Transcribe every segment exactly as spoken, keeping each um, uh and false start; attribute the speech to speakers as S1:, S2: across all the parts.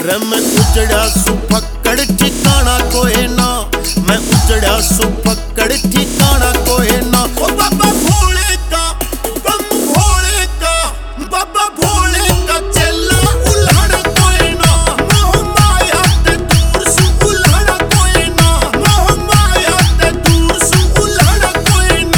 S1: रे मैं उजड़ा सु फक्कड़ ठिकाना कोई ना, मैं उजड़ा सु फक्कड़ ठिकाना कोई ना। ओ बाबा भोले का बम भोले का, बाबा भोले का चेला उल्हाड़ा कोई ना, मोह माया ते दूर सु उल्हाड़ा कोई ना, मोह माया ते दूर सु उल्हाड़ा कोई ना।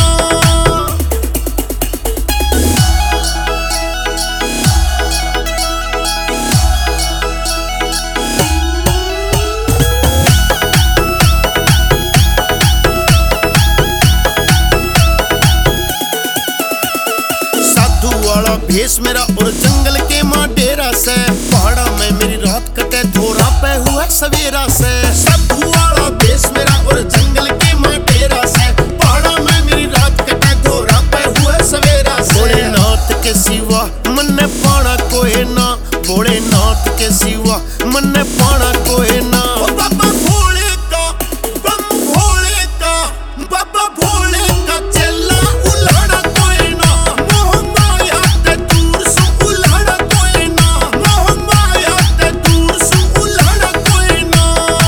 S1: भेष मेरा और जंगल के माँ डेरा से, पहाड़ा में मेरी रात कटे थोड़ा पे हुआ सवेरा से। साधु वाला भेष मेरा और जंगल के माँ डेरा से, पहाड़ा में मेरी रात कटे थोड़ा पे हुआ सवेरा से। भोलेनाथ के सिवा मन ने पाना कोई ना, भोलेनाथ के सिवा मन ने पाना कोई ना। ओ बाबा भोले का बम भोले का, बाबा भोले का चेला उल्हाड़ा कोई ना, मोह माया ते दूर सु उल्हाड़ा कोई ना, मोह माया ते दूर सु उल्हाड़ा कोई ना।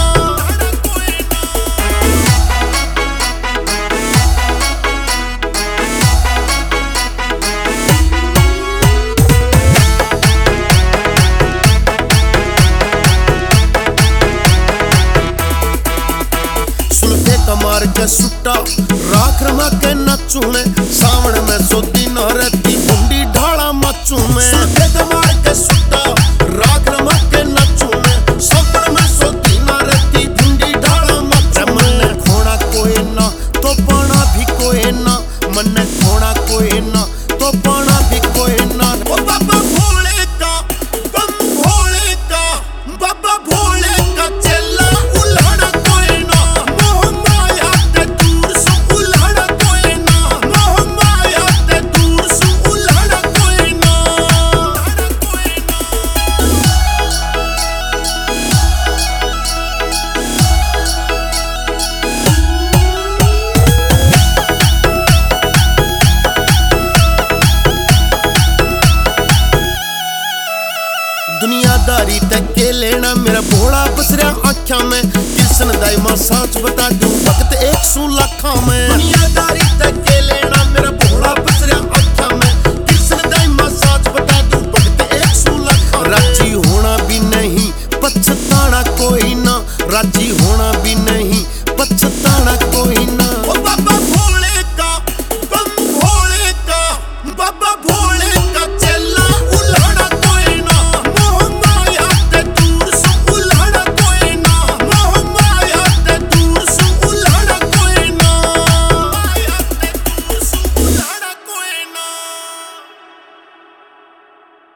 S1: सुलते कमार के सुट्टा राख रमा के नचू में, सावन में सोती न रहती बुंडी ढाला मचू में। सुलते कमार के सुट्टा राख रमा के नचू में, सावन में सोती न रहती बुंडी ढाला मचू में। मन खोना कोई ना तो पाना भी कोई ना, मन खोना कोई ना तो पाना भी कोई ना। ओ बाबा भोले का बम भोले का, बाबा भोले का चेला उल्हाड़ा कोई ना, मोह माया ते दूर सु उल्हाड़ा कोई ना, मोह माया ते दूर सु उल्हाड़ा कोई ना। दुनियादारी तक के लेना मेरा भोला बसरा आख्या में, कृष्ण दाई मां साच बता दूं वक्त एक सौ लाख